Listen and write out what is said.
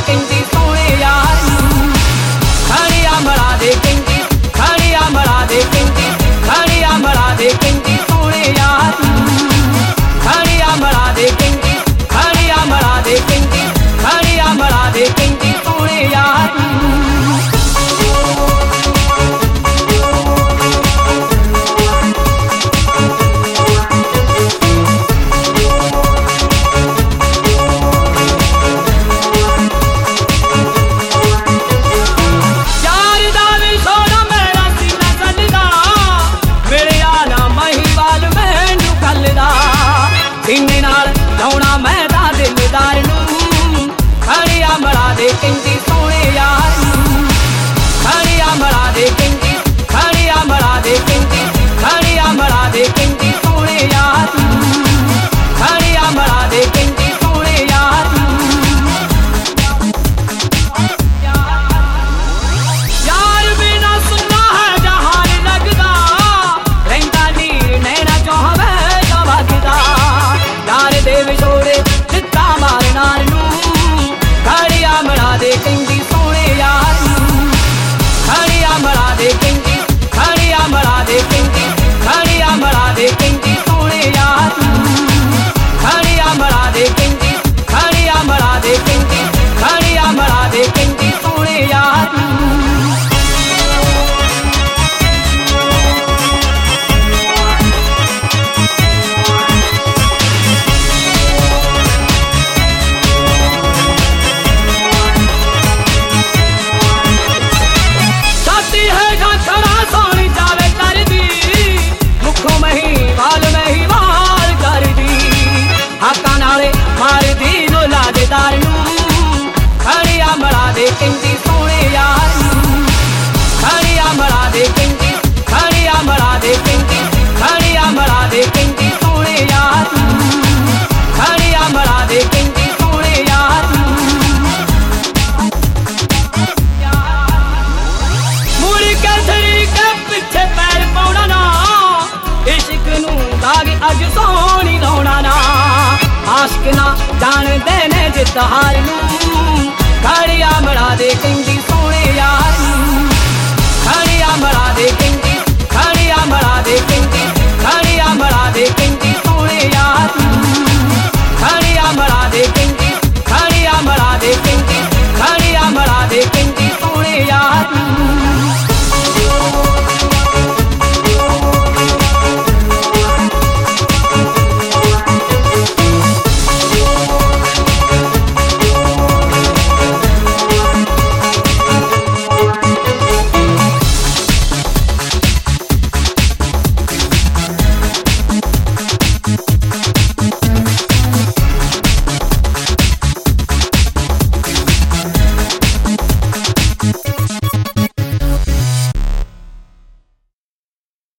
कहंदी सोने यार खड़िया मरा दे कहंदी खड़िया मरा दे कहंदी खड़िया मरा दे कहंदी सोने यार खड़िया मरा दे कहंदी खड़िया मरा दे कहंदी खड़िया मरा दे कहंदी सोने यार खड़िया मरा दे कहंदी सोने यार खड़िया मरा दे कहंदी खड़िया मरा दे कहंदी खड़िया मरा दे कहंदी सोने यार खड़िया मरा दे कहंदी सोने यार यार बिना सुनना है जहान लगदा रंगा नीर नैना चौहवे जवगदा यार दे विछोड़े चित्ता मारना खड़िया मरा दे कहंदी सोने यार खड़िया मरा दे कहंदी खड़िया मरा दे कहंदी खड़िया मरा दे कहंदी सोने यार खड़िया मरा दे कहंदी खड़िया मरा दे कहंदी खड़िया मरा दे कहंदी सोने यार मार दी लोला दे दारू खड़िया मरा दे कहंदी सोने यार खड़िया मरा दे कहंदी खड़िया मरा दे कहंदी खड़िया मरा दे कहंदी सोने यार खड़िया मरा दे कहंदी सोने यार मुड़ के छड़ी के पीछे पैर पाउणा ना इश्क नू दाग अज सोनी लाउणा ना आशिक ना जान देने जित हार नू खड़िया मरा दे कहंदी